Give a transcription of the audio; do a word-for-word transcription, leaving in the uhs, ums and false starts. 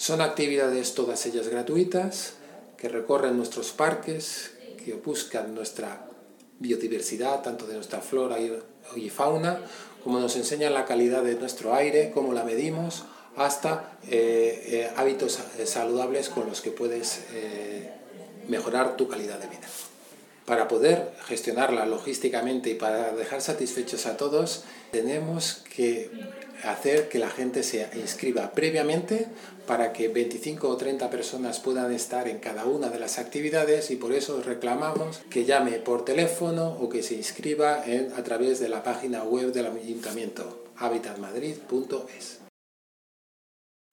Son actividades todas ellas gratuitas, que recorren nuestros parques, que buscan nuestra biodiversidad, tanto de nuestra flora y fauna, como nos enseñan la calidad de nuestro aire, cómo la medimos, hasta eh, eh, hábitos saludables con los que puedes eh, mejorar tu calidad de vida. Para poder gestionarla logísticamente y para dejar satisfechos a todos, tenemos que hacer que la gente se inscriba previamente para que veinticinco o treinta personas puedan estar en cada una de las actividades, y por eso reclamamos que llame por teléfono o que se inscriba en, a través de la página web del Ayuntamiento, habitat madrid punto es.